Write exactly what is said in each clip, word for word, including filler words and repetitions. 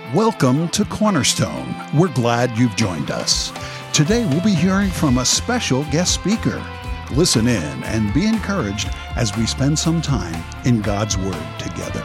Welcome to Cornerstone. We're glad you've joined us. Today we'll be hearing from a special guest speaker. Listen in and be encouraged as we spend some time in God's Word together.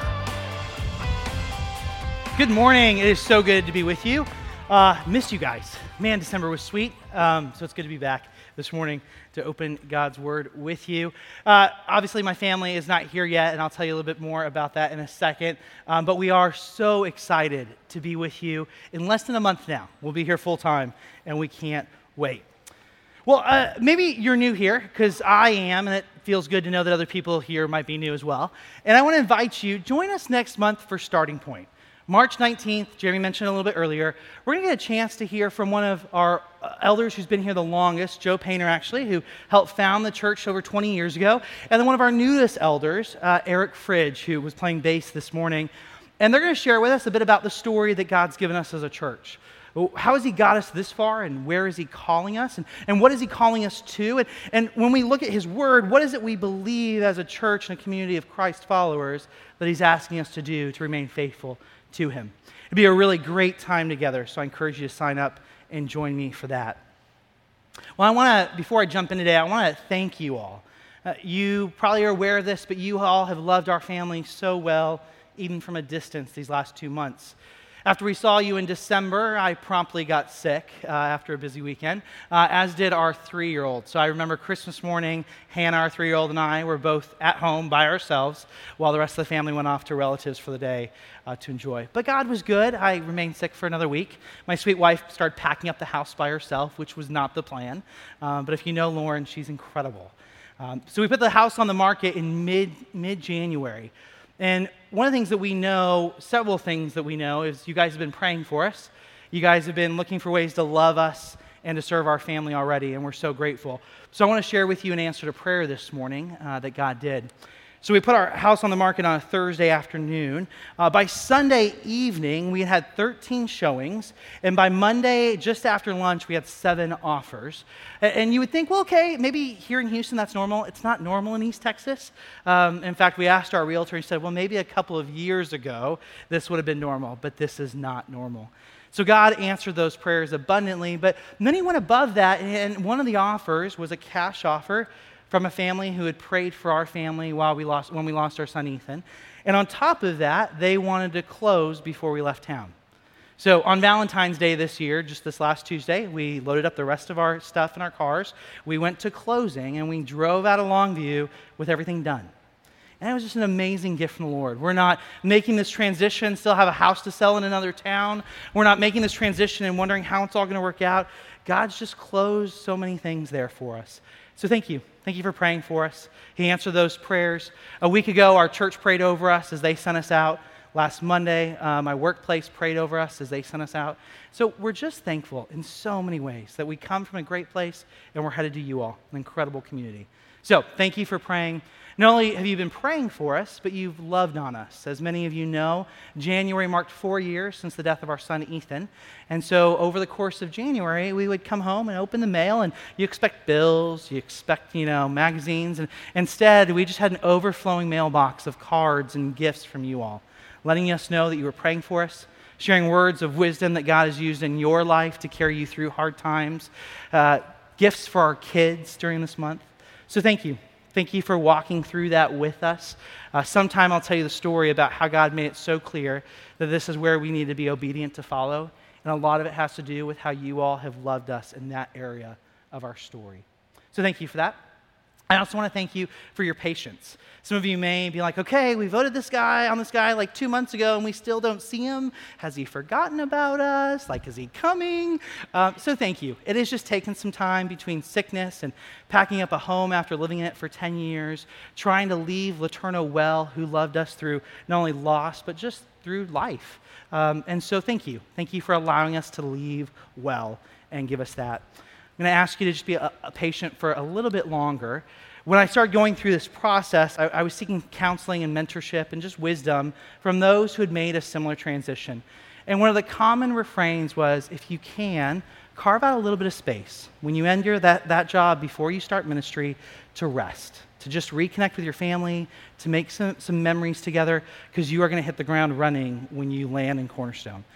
Good morning. It is so good to be with you. Uh, missed you guys. Man, December was sweet, um, so it's good to be back this morning to open God's Word with you. Uh, obviously, my family is not here yet, and I'll tell you a little bit more about that in a second. Um, but we are so excited to be with you in less than a month now. We'll be here full time, and we can't wait. Well, uh, maybe you're new here, because I am, and it feels good to know that other people here might be new as well. And I want to invite you, join us next month for Starting Point. March nineteenth, Jeremy mentioned a little bit earlier, we're going to get a chance to hear from one of our elders who's been here the longest, Joe Painter actually, who helped found the church over twenty years ago, and then one of our newest elders, uh, Eric Fridge, who was playing bass this morning. And they're going to share with us a bit about the story that God's given us as a church. How has he got us this far, and where is he calling us, and, and what is he calling us to? And, and when we look at his word, what is it we believe as a church and a community of Christ followers that he's asking us to do to remain faithful to him? It'd be a really great time together, so I encourage you to sign up and join me for that. Well, I want to, before I jump in today, I want to thank you all. Uh, you probably are aware of this, but you all have loved our family so well, even from a distance these last two months. After we saw you in December, I promptly got sick uh, after a busy weekend, uh, as did our three-year-old. So I remember Christmas morning, Hannah, our three-year-old, and I were both at home by ourselves while the rest of the family went off to relatives for the day uh, to enjoy. But God was good. I remained sick for another week. My sweet wife started packing up the house by herself, which was not the plan. Um, but if you know Lauren, she's incredible. Um, so we put the house on the market in mid, mid-January. And one of the things that we know, several things that we know, is you guys have been praying for us. You guys have been looking for ways to love us and to serve our family already, and we're so grateful. So I want to share with you an answer to prayer this morning uh, that God did. So we put our house on the market on a Thursday afternoon. Uh, by Sunday evening, we had thirteen showings. And by Monday, just after lunch, we had seven offers. And, and you would think, well, okay, maybe here in Houston, that's normal. It's not normal in East Texas. Um, in fact, we asked our realtor, he said, well, maybe a couple of years ago, this would have been normal, but this is not normal. So God answered those prayers abundantly. But then he went above that, and one of the offers was a cash offer from a family who had prayed for our family while we lost, when we lost our son Ethan. And on top of that, they wanted to close before we left town. So on Valentine's Day this year, just this last Tuesday, we loaded up the rest of our stuff in our cars. We went to closing, and we drove out of Longview with everything done. And it was just an amazing gift from the Lord. We're not making this transition, still have a house to sell in another town. We're not making this transition and wondering how it's all going to work out. God's just closed so many things there for us. So thank you. Thank you for praying for us. He answered those prayers. A week ago, our church prayed over us as they sent us out. Last Monday, uh, my workplace prayed over us as they sent us out. So we're just thankful in so many ways that we come from a great place and we're headed to you all, an incredible community. So thank you for praying. Not only have you been praying for us, but you've loved on us. As many of you know, January marked four years since the death of our son Ethan. And so over the course of January, we would come home and open the mail, and you expect bills, you expect, you know, magazines. And instead, we just had an overflowing mailbox of cards and gifts from you all, letting us know that you were praying for us, sharing words of wisdom that God has used in your life to carry you through hard times, uh, gifts for our kids during this month. So thank you. Thank you for walking through that with us. Uh, sometime I'll tell you the story about how God made it so clear that this is where we need to be obedient to follow. And a lot of it has to do with how you all have loved us in that area of our story. So thank you for that. I also want to thank you for your patience. Some of you may be like, okay, we voted this guy on this guy like two months ago and we still don't see him. Has he forgotten about us? Like, is he coming? Um, so thank you. It has just taken some time between sickness and packing up a home after living in it for ten years, trying to leave Laterno well, who loved us through not only loss, but just through life. Um, and so thank you. Thank you for allowing us to leave well and give us that. I'm going to ask you to just be a, a patient for a little bit longer. When I started going through this process, I, I was seeking counseling and mentorship and just wisdom from those who had made a similar transition. And one of the common refrains was, if you can, carve out a little bit of space when you end your, that, that job before you start ministry to rest, to just reconnect with your family, to make some, some memories together, because you are going to hit the ground running when you land in Cornerstone.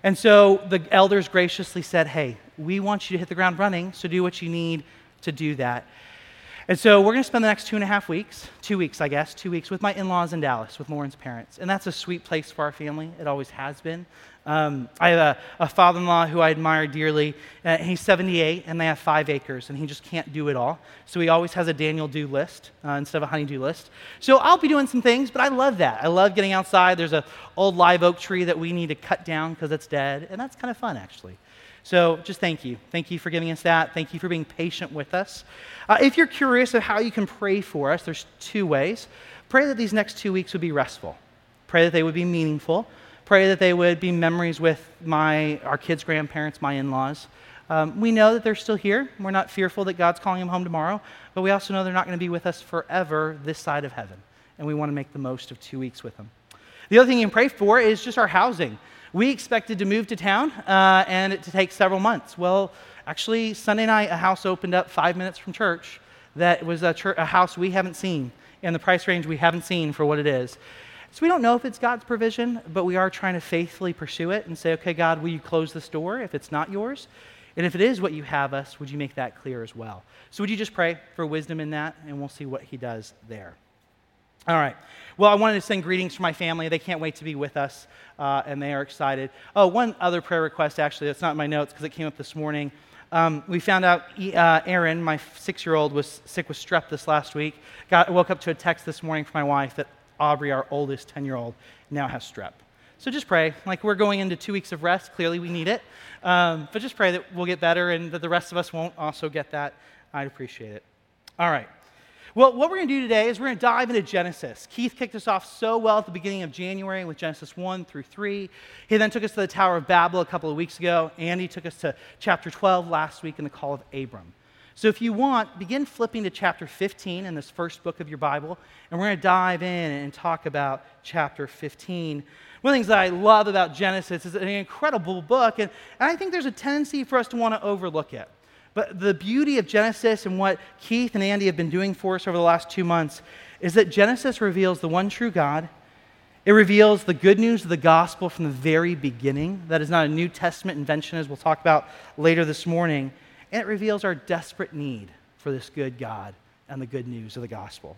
And so the elders graciously said, hey, we want you to hit the ground running, so do what you need to do that. And so we're going to spend the next two and a half weeks, two weeks, I guess, two weeks with my in-laws in Dallas, with Lauren's parents. And that's a sweet place for our family. It always has been. Um, I have a, a father-in-law who I admire dearly. Uh, he's seventy-eight, and they have five acres, and he just can't do it all. So he always has a Daniel do list uh, instead of a honey-do list. So I'll be doing some things, but I love that. I love getting outside. There's an old live oak tree that we need to cut down because it's dead, and that's kind of fun, actually. So just thank you. Thank you for giving us that. Thank you for being patient with us. Uh, if you're curious of how you can pray for us, there's two ways. Pray that these next two weeks would be restful. Pray that they would be meaningful. Pray that they would be memories with my our kids' grandparents, my in-laws. Um, we know that they're still here. We're not fearful that God's calling them home tomorrow, but we also know they're not going to be with us forever this side of heaven, and we want to make the most of two weeks with them. The other thing you can pray for is just our housing. We expected to move to town uh, and it to take several months. Well, actually, Sunday night, a house opened up five minutes from church that was a, church, a house we haven't seen, and the price range we haven't seen for what it is. So we don't know if it's God's provision, but we are trying to faithfully pursue it and say, okay, God, will you close this door if it's not yours? And if it is what you have us, would you make that clear as well? So would you just pray for wisdom in that, and we'll see what he does there. All right. Well, I wanted to send greetings for my family. They can't wait to be with us, uh, and they are excited. Oh, one other prayer request, actually, that's not in my notes because it came up this morning. Um, we found out uh, Aaron, my six-year-old, was sick with strep this last week. Got woke up to a text this morning from my wife that Aubrey, our oldest ten-year-old, now has strep. So just pray. Like, we're going into two weeks of rest. Clearly, we need it. Um, but just pray that we'll get better and that the rest of us won't also get that. I'd appreciate it. All right. Well, what we're going to do today is we're going to dive into Genesis. Keith kicked us off so well at the beginning of January with Genesis one through three. He then took us to the Tower of Babel a couple of weeks ago. Andy took us to chapter twelve last week in the Call of Abram. So if you want, begin flipping to chapter fifteen in this first book of your Bible, and we're going to dive in and talk about chapter fifteen. One of the things that I love about Genesis is it's an incredible book, and, and I think there's a tendency for us to want to overlook it. But the beauty of Genesis and what Keith and Andy have been doing for us over the last two months is that Genesis reveals the one true God. It reveals the good news of the gospel from the very beginning. That is not a New Testament invention, as we'll talk about later this morning. And it reveals our desperate need for this good God and the good news of the gospel.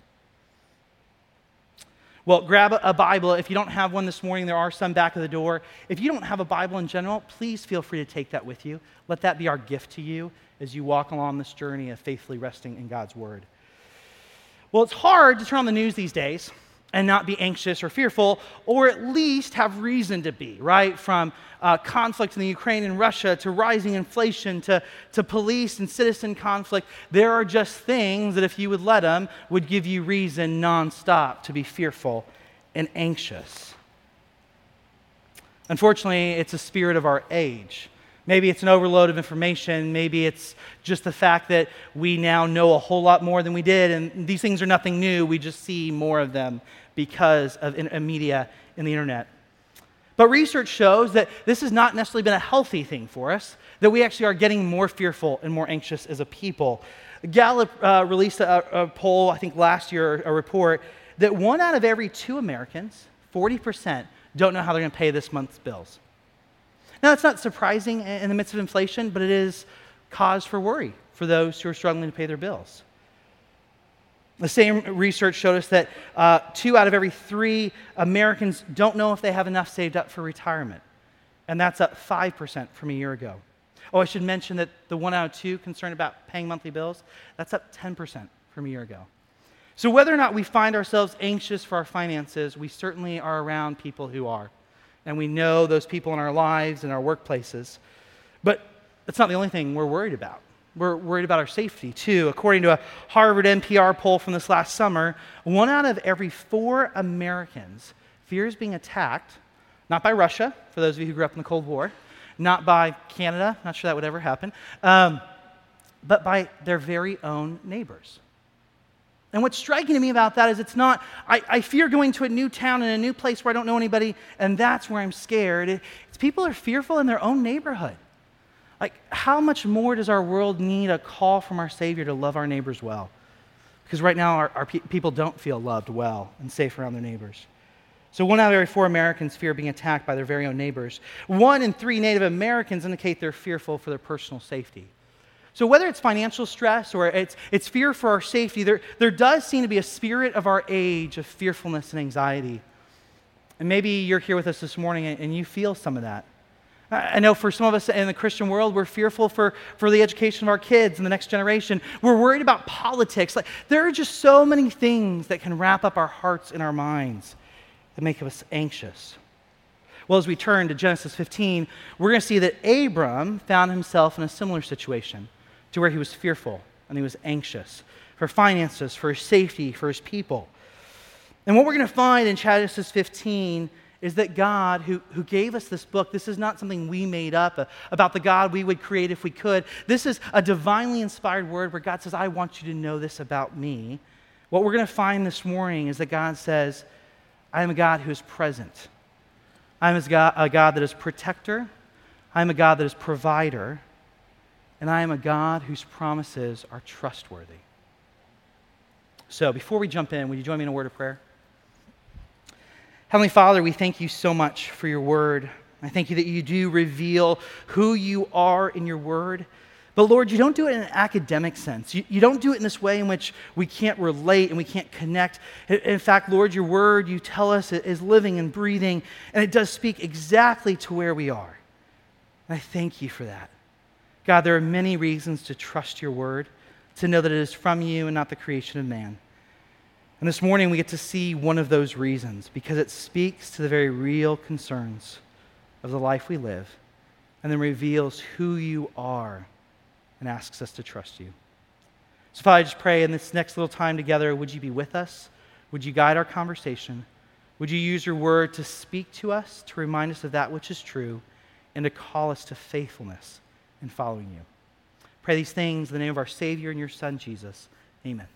Well, grab a, a Bible. If you don't have one this morning, there are some back of the door. If you don't have a Bible in general, please feel free to take that with you. Let that be our gift to you as you walk along this journey of faithfully resting in God's Word. Well, it's hard to turn on the news these days and not be anxious or fearful, or at least have reason to be, right? From uh, conflict in the Ukraine and Russia to rising inflation to, to police and citizen conflict, there are just things that if you would let them would give you reason nonstop to be fearful and anxious. Unfortunately, it's a spirit of our age. Maybe it's an overload of information. Maybe it's just the fact that we now know a whole lot more than we did, and these things are nothing new. We just see more of them because of in, in media and the internet. But research shows that this has not necessarily been a healthy thing for us, that we actually are getting more fearful and more anxious as a people. Gallup uh, released a, a poll, I think last year, a report, that one out of every two Americans, forty percent, don't know how they're going to pay this month's bills. Now, that's not surprising in the midst of inflation, but it is cause for worry for those who are struggling to pay their bills. The same research showed us that uh, two out of every three Americans don't know if they have enough saved up for retirement, and that's up five percent from a year ago. Oh, I should mention that the one out of two concerned about paying monthly bills, that's up ten percent from a year ago. So whether or not we find ourselves anxious for our finances, we certainly are around people who are. And we know those people in our lives and our workplaces. But that's not the only thing we're worried about. We're worried about our safety, too. According to a Harvard N P R poll from this last summer, one out of every four Americans fears being attacked, not by Russia, for those of you who grew up in the Cold War, not by Canada, not sure that would ever happen, um, but by their very own neighbors. And what's striking to me about that is it's not, I, I fear going to a new town and a new place where I don't know anybody, and that's where I'm scared. It, it's people are fearful in their own neighborhood. Like, how much more does our world need a call from our Savior to love our neighbors well? Because right now, our, our pe- people don't feel loved well and safe around their neighbors. So one out of every four Americans fear being attacked by their very own neighbors. One in three Native Americans indicate they're fearful for their personal safety. So whether it's financial stress or it's, it's fear for our safety, there, there does seem to be a spirit of our age of fearfulness and anxiety. And maybe you're here with us this morning and, and you feel some of that. I know for some of us in the Christian world, we're fearful for, for the education of our kids and the next generation. We're worried about politics. Like, there are just so many things that can wrap up our hearts and our minds that make us anxious. Well, as we turn to Genesis fifteen, we're going to see that Abram found himself in a similar situation to where he was fearful and he was anxious for finances, for his safety, for his people. And what we're going to find in Genesis fifteen is that God, who, who gave us this book, this is not something we made up uh, about the God we would create if we could. This is a divinely inspired word where God says, I want you to know this about me. What we're going to find this morning is that God says, I am a God who is present. I am a God, a God that is protector. I am a God that is provider. And I am a God whose promises are trustworthy. So before we jump in, would you join me in a word of prayer? Heavenly Father, we thank you so much for your word. I thank you that you do reveal who you are in your word. But Lord, you don't do it in an academic sense. You, you don't do it in this way in which we can't relate and we can't connect. In fact, Lord, your word, you tell us, is living and breathing, and it does speak exactly to where we are. And I thank you for that. God, there are many reasons to trust your word, to know that it is from you and not the creation of man. And this morning we get to see one of those reasons because it speaks to the very real concerns of the life we live and then reveals who you are and asks us to trust you. So Father, I just pray in this next little time together, would you be with us? Would you guide our conversation? Would you use your word to speak to us, to remind us of that which is true, and to call us to faithfulness in following you? Pray these things in the name of our Savior and your Son, Jesus. Amen.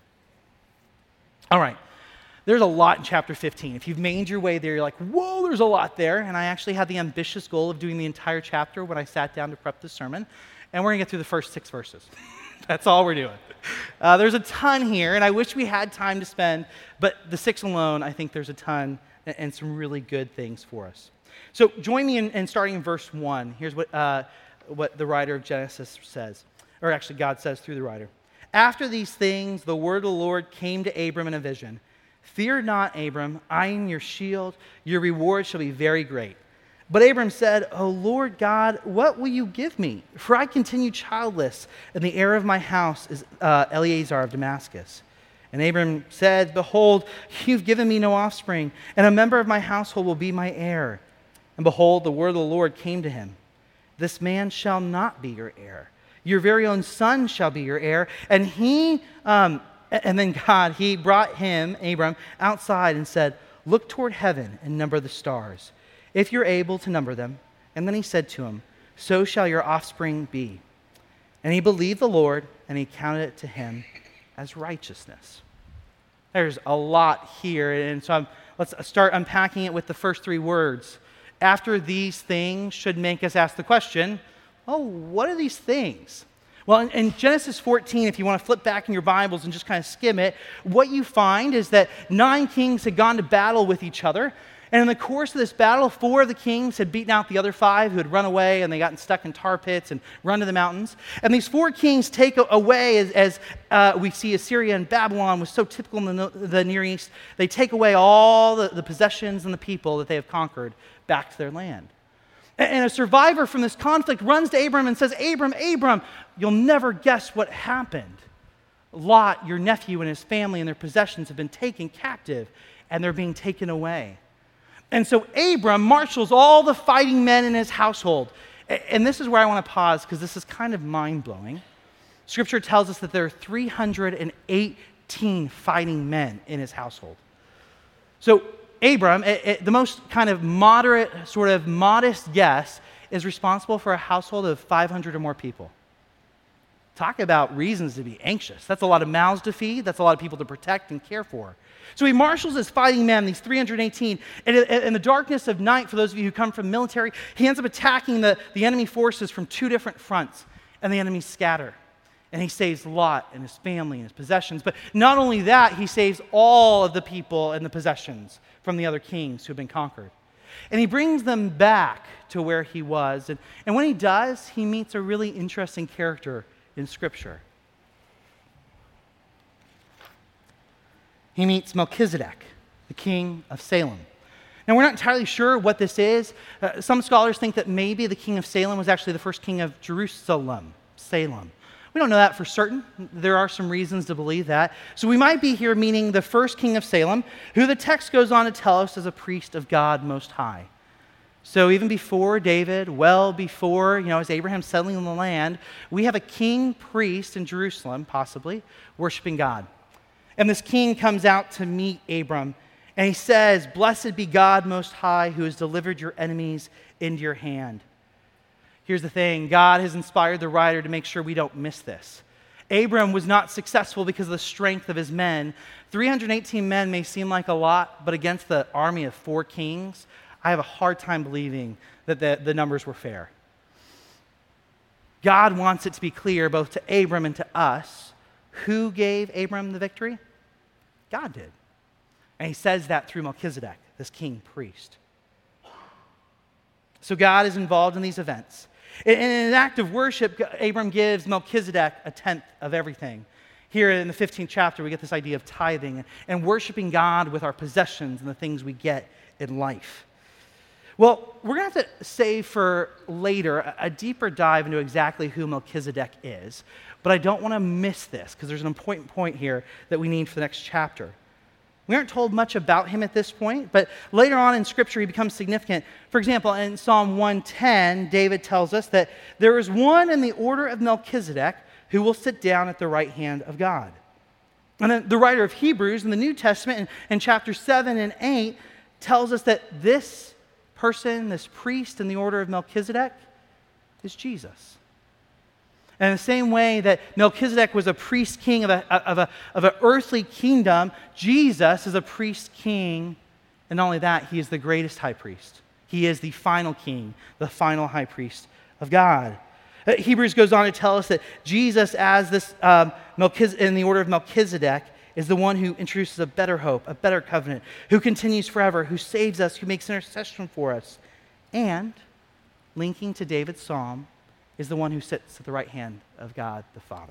All right, there's a lot in chapter fifteen. If you've made your way there, you're like, whoa, there's a lot there. And I actually had the ambitious goal of doing the entire chapter when I sat down to prep the sermon. And we're going to get through the first six verses. That's all we're doing. Uh, there's a ton here, and I wish we had time to spend, but the six alone, I think there's a ton and, and some really good things for us. So join me in, in starting in verse one. Here's what, uh, what the writer of Genesis says, or actually God says through the writer. After these things, the word of the Lord came to Abram in a vision. Fear not, Abram, I am your shield. Your reward shall be very great. But Abram said, O Lord God, what will you give me? For I continue childless, and the heir of my house is uh, Eleazar of Damascus. And Abram said, Behold, you've given me no offspring, and a member of my household will be my heir. And behold, the word of the Lord came to him. This man shall not be your heir. Your very own son shall be your heir. And he, um, and then God, he brought him, Abram, outside and said, Look toward heaven and number the stars, if you're able to number them. And then he said to him, So shall your offspring be. And he believed the Lord, and he counted it to him as righteousness. There's a lot here, and so I'm, let's start unpacking it with the first three words. After these things should make us ask the question, oh, what are these things? Well, in, in Genesis fourteen, if you want to flip back in your Bibles and just kind of skim it, what you find is that nine kings had gone to battle with each other. And in the course of this battle, four of the kings had beaten out the other five who had run away and they gotten stuck in tar pits and run to the mountains. And these four kings take away, as, as uh, we see Assyria and Babylon was so typical in the, the Near East, they take away all the, the possessions and the people that they have conquered back to their land. And a survivor from this conflict runs to Abram and says, Abram, Abram, you'll never guess what happened. Lot, your nephew, and his family and their possessions have been taken captive, and they're being taken away. And so Abram marshals all the fighting men in his household. And this is where I want to pause because this is kind of mind-blowing. Scripture tells us that there are three hundred eighteen fighting men in his household. So Abram, it, it, the most kind of moderate, sort of modest guess, is responsible for a household of five hundred or more people. Talk about reasons to be anxious. That's a lot of mouths to feed. That's a lot of people to protect and care for. So he marshals his fighting men, these three hundred eighteen, and in the darkness of night, for those of you who come from military, he ends up attacking the, the enemy forces from two different fronts, and the enemies scatter. And he saves Lot and his family and his possessions. But not only that, he saves all of the people and the possessions from from the other kings who have been conquered. And he brings them back to where he was. And, and when he does, he meets a really interesting character in Scripture. He meets Melchizedek, the king of Salem. Now, we're not entirely sure what this is. Uh, some scholars think that maybe the king of Salem was actually the first king of Jerusalem, Salem. We don't know that for certain. There are some reasons to believe that. So we might be here meaning the first king of Salem, who the text goes on to tell us is a priest of God Most High. So even before David, well before, you know, as Abraham settling in the land, we have a king priest in Jerusalem, possibly, worshiping God. And this king comes out to meet Abram, and he says, "Blessed be God Most High, who has delivered your enemies into your hand." Here's the thing, God has inspired the writer to make sure we don't miss this. Abram was not successful because of the strength of his men. three hundred eighteen men may seem like a lot, but against the army of four kings, I have a hard time believing that the, the numbers were fair. God wants it to be clear, both to Abram and to us, who gave Abram the victory? God did. And he says that through Melchizedek, this king priest. So God is involved in these events. In an act of worship, Abram gives Melchizedek a tenth of everything. Here in the fifteenth chapter, we get this idea of tithing and worshiping God with our possessions and the things we get in life. Well, we're going to have to save for later a deeper dive into exactly who Melchizedek is, but I don't want to miss this because there's an important point here that we need for the next chapter. We aren't told much about him at this point, but later on in Scripture he becomes significant. For example, in Psalm one ten, David tells us that there is one in the order of Melchizedek who will sit down at the right hand of God. And then the writer of Hebrews in the New Testament in, in chapter seven and eight tells us that this person, this priest in the order of Melchizedek, is Jesus. And in the same way that Melchizedek was a priest king of, a, of, a, of an earthly kingdom, Jesus is a priest king, and not only that, he is the greatest high priest. He is the final king, the final high priest of God. Uh, Hebrews goes on to tell us that Jesus, as this um, Melchiz- in the order of Melchizedek, is the one who introduces a better hope, a better covenant, who continues forever, who saves us, who makes intercession for us. And, linking to David's psalm, is the one who sits at the right hand of God the Father.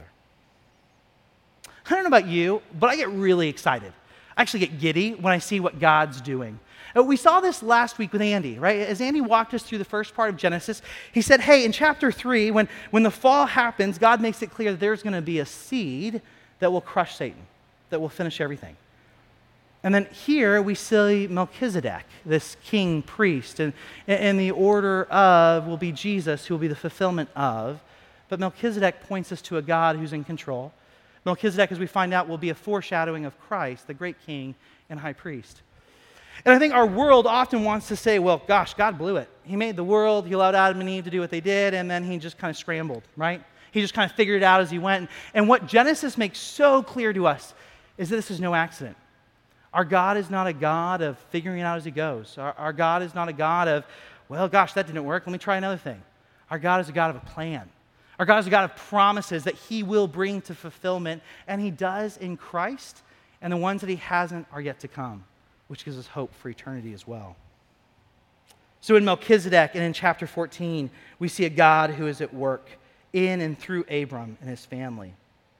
I don't know about you, but I get really excited. I actually get giddy when I see what God's doing. Uh, We saw this last week with Andy, right? As Andy walked us through the first part of Genesis, he said, hey, in chapter three, when, when the fall happens, God makes it clear that there's going to be a seed that will crush Satan, that will finish everything. And then here we see Melchizedek, this king priest, and, and the order of will be Jesus, who will be the fulfillment of. But Melchizedek points us to a God who's in control. Melchizedek, as we find out, will be a foreshadowing of Christ, the great king and high priest. And I think our world often wants to say, well, gosh, God blew it. He made the world, he allowed Adam and Eve to do what they did, and then he just kind of scrambled, right? He just kind of figured it out as he went. And what Genesis makes so clear to us is that this is no accident. Our God is not a God of figuring it out as he goes. Our, our God is not a God of, well, gosh, that didn't work. Let me try another thing. Our God is a God of a plan. Our God is a God of promises that he will bring to fulfillment, and he does in Christ, and the ones that he hasn't are yet to come, which gives us hope for eternity as well. So in Melchizedek and in chapter fourteen, we see a God who is at work in and through Abram and his family.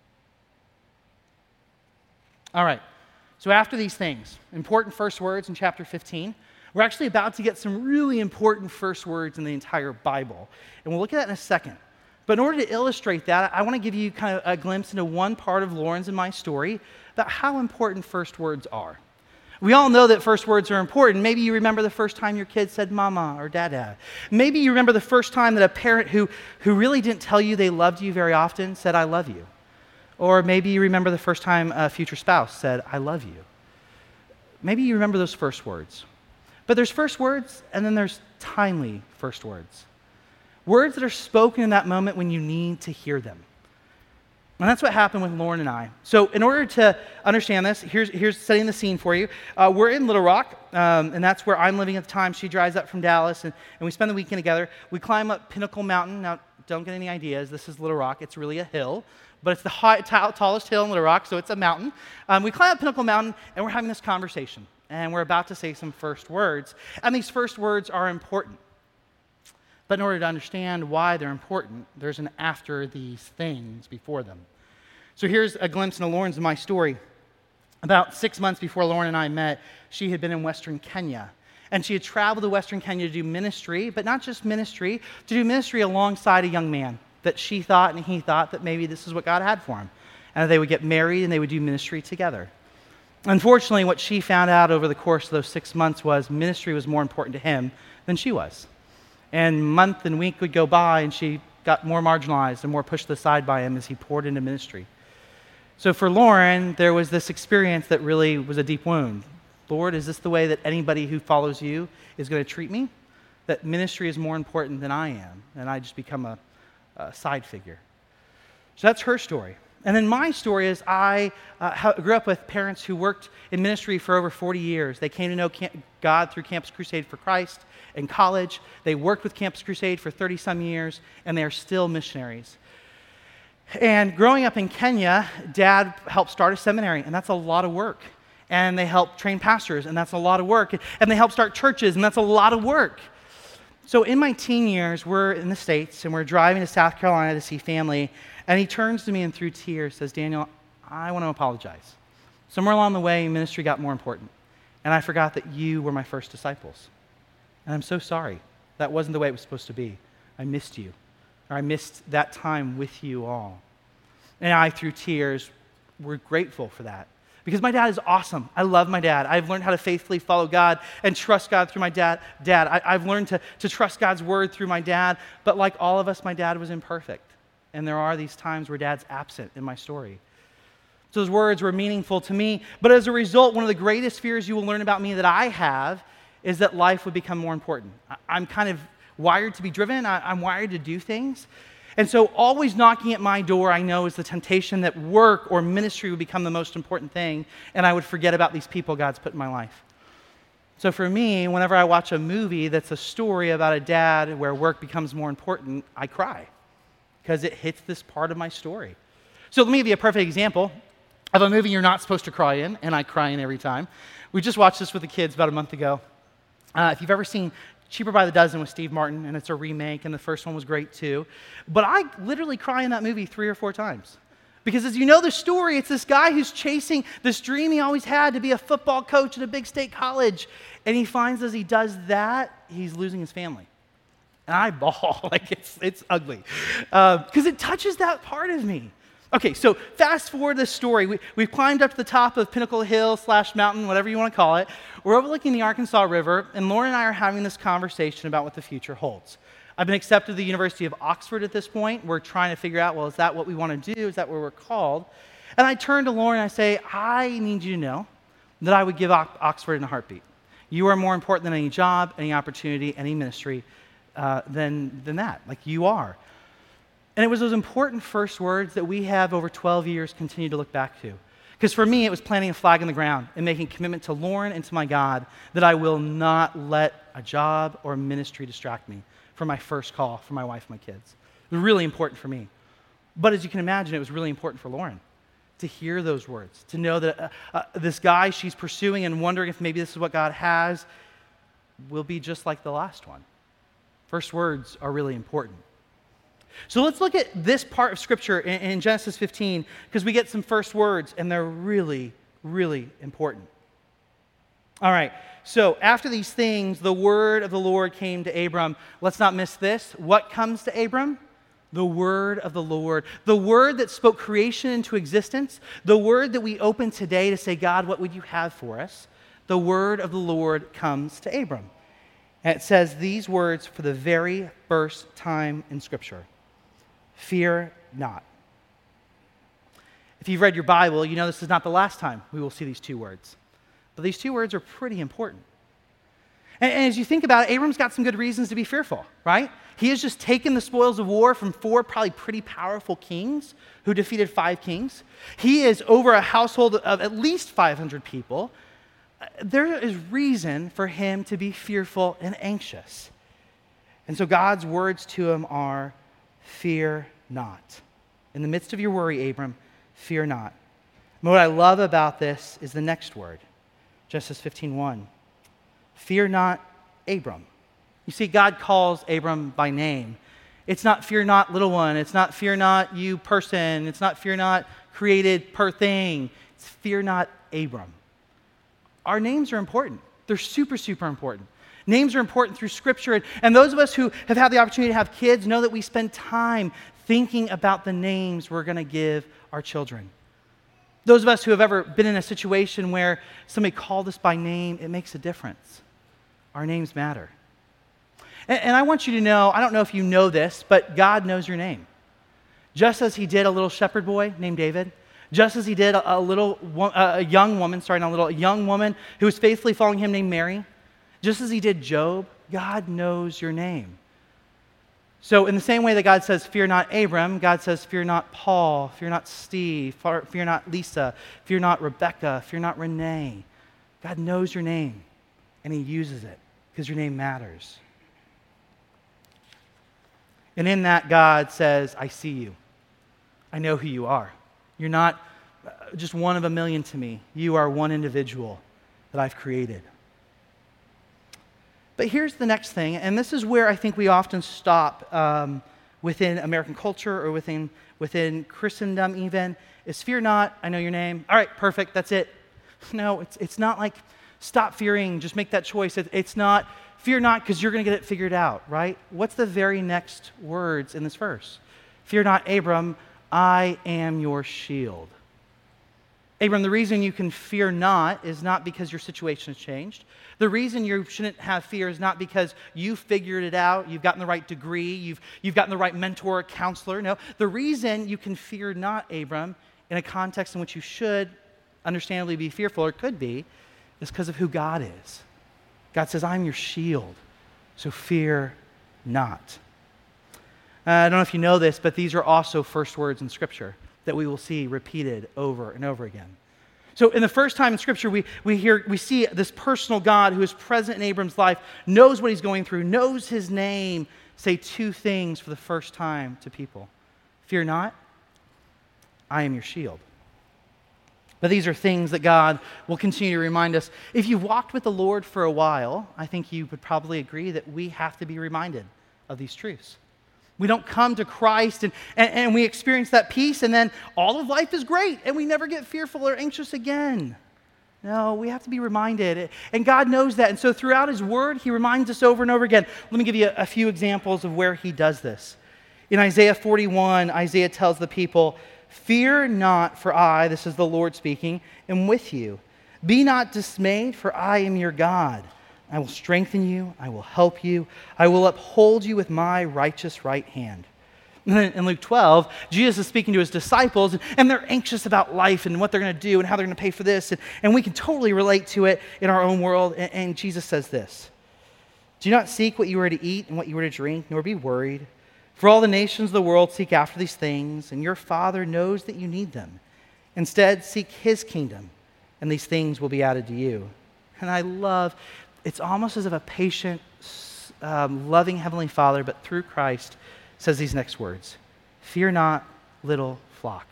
All right. So after these things, important first words in chapter fifteen, we're actually about to get some really important first words in the entire Bible. And we'll look at that in a second. But in order to illustrate that, I want to give you kind of a glimpse into one part of Lauren's and my story about how important first words are. We all know that first words are important. Maybe you remember the first time your kid said mama or dada. Maybe you remember the first time that a parent who, who really didn't tell you they loved you very often said, I love you. Or maybe you remember the first time a future spouse said, I love you. Maybe you remember those first words. But there's first words, and then there's timely first words. Words that are spoken in that moment when you need to hear them. And that's what happened with Lauren and I. So in order to understand this, here's, here's setting the scene for you. Uh, we're in Little Rock, um, and that's where I'm living at the time. She drives up from Dallas, and, and we spend the weekend together. We climb up Pinnacle Mountain. Now, don't get any ideas. This is Little Rock. It's really a hill. But it's the high, t- tallest hill in Little Rock, so it's a mountain. Um, we climb up Pinnacle Mountain, and we're having this conversation. And we're about to say some first words. And these first words are important. But in order to understand why they're important, there's an after these things before them. So here's a glimpse into Lauren's and my story. About six months before Lauren and I met, she had been in Western Kenya. And she had traveled to Western Kenya to do ministry, but not just ministry, to do ministry alongside a young man that she thought and he thought that maybe this is what God had for him. And they would get married and they would do ministry together. Unfortunately, what she found out over the course of those six months was ministry was more important to him than she was. And month and week would go by and she got more marginalized and more pushed aside by him as he poured into ministry. So for Lauren, there was this experience that really was a deep wound. Lord, is this the way that anybody who follows you is going to treat me? That ministry is more important than I am, and I just become a, a side figure. So that's her story. And then my story is I uh, grew up with parents who worked in ministry for over forty years. They came to know Camp- God through Campus Crusade for Christ in college. They worked with Campus Crusade for thirty-some years, and they are still missionaries. And growing up in Kenya, Dad helped start a seminary, and that's a lot of work. And they help train pastors, and that's a lot of work. And they help start churches, and that's a lot of work. So in my teen years, we're in the States, and we're driving to South Carolina to see family, and he turns to me and through tears says, Daniel, I want to apologize. Somewhere along the way, ministry got more important, and I forgot that you were my first disciples. And I'm so sorry. That wasn't the way it was supposed to be. I missed you, or I missed that time with you all. And I, through tears, were grateful for that. Because my dad is awesome. I love my dad. I've learned how to faithfully follow God and trust God through my dad. Dad, I, I've learned to, to trust God's word through my dad. But like all of us, my dad was imperfect. And there are these times where dad's absent in my story. So those words were meaningful to me. But as a result, one of the greatest fears you will learn about me that I have is that life would become more important. I, I'm kind of wired to be driven. I, I'm wired to do things. And so always knocking at my door, I know, is the temptation that work or ministry would become the most important thing, and I would forget about these people God's put in my life. So for me, whenever I watch a movie that's a story about a dad where work becomes more important, I cry because it hits this part of my story. So let me give you a perfect example of a movie you're not supposed to cry in, and I cry in every time. We just watched this with the kids about a month ago. Uh, if you've ever seen Cheaper by the Dozen with Steve Martin, and it's a remake, and the first one was great too. But I literally cry in that movie three or four times. Because as you know the story, it's this guy who's chasing this dream he always had to be a football coach at a big state college. And he finds as he does that, he's losing his family. And I bawl, like it's, it's ugly. Because uh, it touches that part of me. Okay, so fast forward this story. We, we've climbed up to the top of Pinnacle Hill slash mountain, whatever you want to call it. We're overlooking the Arkansas River, and Lauren and I are having this conversation about what the future holds. I've been accepted to the University of Oxford at this point. We're trying to figure out, well, is that what we want to do? Is that where we're called? And I turn to Lauren and I say, I need you to know that I would give Oxford in a heartbeat. You are more important than any job, any opportunity, any ministry uh, than, than that. Like you are. And it was those important first words that we have over twelve years continue to look back to. Because for me, it was planting a flag in the ground and making a commitment to Lauren and to my God that I will not let a job or a ministry distract me from my first call for my wife and my kids. It was really important for me. But as you can imagine, it was really important for Lauren to hear those words, to know that uh, uh, this guy she's pursuing and wondering if maybe this is what God has will be just like the last one. First words are really important. So let's look at this part of Scripture in, in Genesis fifteen, because we get some first words, and they're really, really important. All right, so after these things, the word of the Lord came to Abram. Let's not miss this. What comes to Abram? The word of the Lord. The word that spoke creation into existence. The word that we open today to say, God, what would you have for us? The word of the Lord comes to Abram. And it says these words for the very first time in Scripture. Fear not. If you've read your Bible, you know this is not the last time we will see these two words. But these two words are pretty important. And, and as you think about it, Abram's got some good reasons to be fearful, right? He has just taken the spoils of war from four probably pretty powerful kings who defeated five kings. He is over a household of at least five hundred people. There is reason for him to be fearful and anxious. And so God's words to him are, fear not. In the midst of your worry, Abram, fear not. And what I love about this is the next word, Genesis fifteen one. Fear not, Abram. You see, God calls Abram by name. It's not fear not, little one. It's not fear not, you person. It's not fear not, created per thing. It's fear not, Abram. Our names are important. They're super, super important. Names are important through Scripture. And, and those of us who have had the opportunity to have kids know that we spend time thinking about the names we're going to give our children. Those of us who have ever been in a situation where somebody called us by name, it makes a difference. Our names matter. And, and I want you to know, I don't know if you know this, but God knows your name. Just as he did a little shepherd boy named David, just as he did a, a little, a young woman, sorry, not a little, a young woman who was faithfully following him named Mary, just as he did Job, God knows your name. So in the same way that God says, fear not Abram, God says, fear not Paul, fear not Steve, fear not Lisa, fear not Rebecca, fear not Renee. God knows your name, and he uses it because your name matters. And in that, God says, I see you. I know who you are. You're not just one of a million to me. You are one individual that I've created. But here's the next thing, and this is where I think we often stop um, within American culture or within, within Christendom even, is fear not, I know your name. All right, perfect, that's it. No, it's, it's not like stop fearing, just make that choice. It, it's not fear not because you're going to get it figured out, right? What's the very next words in this verse? Fear not, Abram, I am your shield. Abram, the reason you can fear not is not because your situation has changed. The reason you shouldn't have fear is not because you figured it out, you've gotten the right degree, you've, you've gotten the right mentor or counselor. No, the reason you can fear not, Abram, in a context in which you should understandably be fearful, or could be, is because of who God is. God says, I'm your shield, so fear not. Uh, I don't know if you know this, but these are also first words in Scripture that we will see repeated over and over again. So in the first time in Scripture, we, we hear, we see this personal God who is present in Abram's life, knows what he's going through, knows his name, say two things for the first time to people. Fear not, I am your shield. But these are things that God will continue to remind us. If you've walked with the Lord for a while, I think you would probably agree that we have to be reminded of these truths. We don't come to Christ and, and, and we experience that peace and then all of life is great and we never get fearful or anxious again. No, we have to be reminded. And God knows that. And so throughout his word, he reminds us over and over again. Let me give you a, a few examples of where he does this. In Isaiah forty-one, Isaiah tells the people, fear not, for I, this is the Lord speaking, am with you. Be not dismayed, for I am your God. I will strengthen you, I will help you, I will uphold you with my righteous right hand. And then in Luke twelve, Jesus is speaking to his disciples, and, and they're anxious about life and what they're going to do and how they're going to pay for this, and, and we can totally relate to it in our own world. And, and Jesus says this, do not seek what you are to eat and what you are to drink, nor be worried. For all the nations of the world seek after these things, and your Father knows that you need them. Instead, seek his kingdom, and these things will be added to you. And I love, it's almost as if a patient, um, loving Heavenly Father, but through Christ, says these next words, fear not, little flock,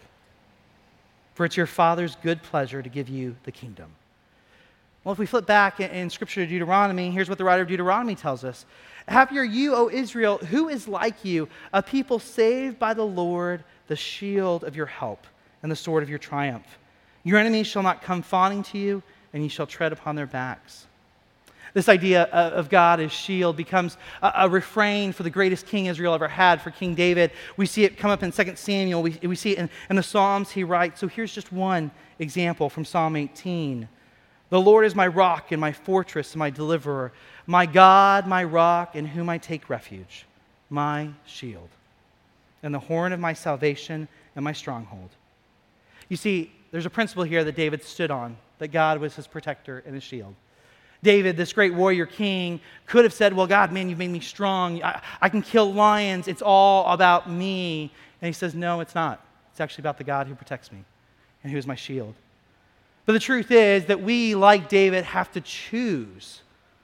for it's your Father's good pleasure to give you the kingdom. Well, if we flip back in, in Scripture to Deuteronomy, here's what the writer of Deuteronomy tells us. Happy are you, O Israel, who is like you, a people saved by the Lord, the shield of your help and the sword of your triumph. Your enemies shall not come fawning to you, and you shall tread upon their backs. This idea of God as shield becomes a, a refrain for the greatest king Israel ever had, for King David. We see it come up in Second Samuel. We, we see it in, in the Psalms he writes. So here's just one example from Psalm eighteen. The Lord is my rock and my fortress and my deliverer, my God, my rock, in whom I take refuge, my shield, and the horn of my salvation and my stronghold. You see, there's a principle here that David stood on, that God was his protector and his shield. David, this great warrior king, could have said, well, God, man, you've made me strong. I, I can kill lions. It's all about me. And he says, no, it's not. It's actually about the God who protects me and who is my shield. But the truth is that we, like David, have to choose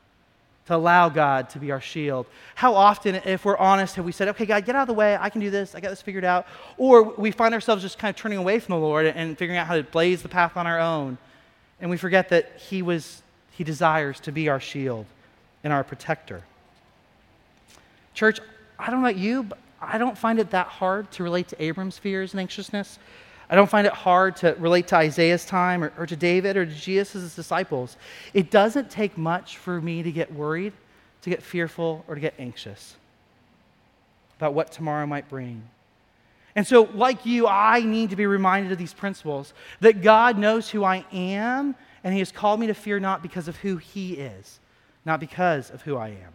to allow God to be our shield. How often, if we're honest, have we said, okay, God, get out of the way. I can do this. I got this figured out. Or we find ourselves just kind of turning away from the Lord and figuring out how to blaze the path on our own. And we forget that he was He desires to be our shield and our protector. Church, I don't know about you, but I don't find it that hard to relate to Abram's fears and anxiousness. I don't find it hard to relate to Isaiah's time or, or to David or to Jesus' disciples. It doesn't take much for me to get worried, to get fearful, or to get anxious about what tomorrow might bring. And so, like you, I need to be reminded of these principles, that God knows who I am, and He has called me to fear not because of who He is, not because of who I am.